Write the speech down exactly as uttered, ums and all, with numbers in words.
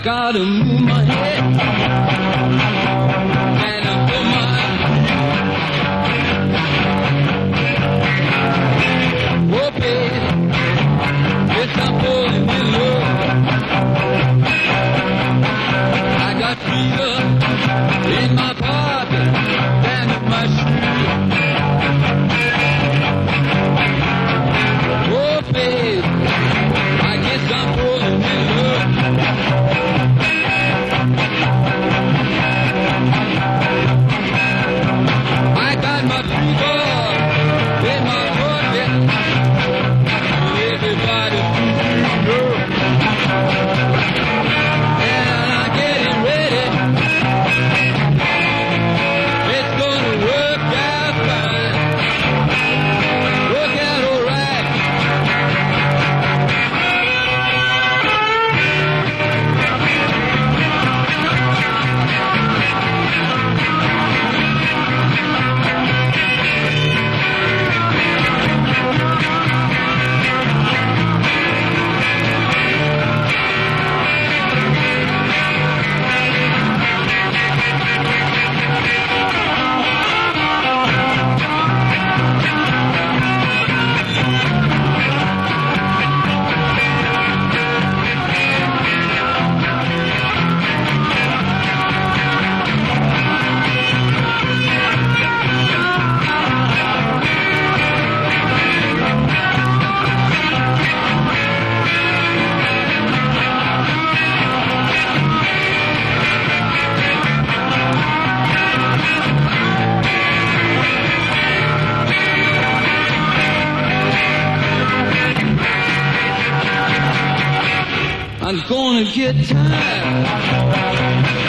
gotta move my head and I put my oh baby, yes I'm falling in love. I got freedom in my pocket and in my shoe. Oh baby, I guess I'm falling in love. I got my freedom in my pocket. Everybody know. And I'm getting ready. It's gonna work out fine. Work out alright. I'm gonna get tired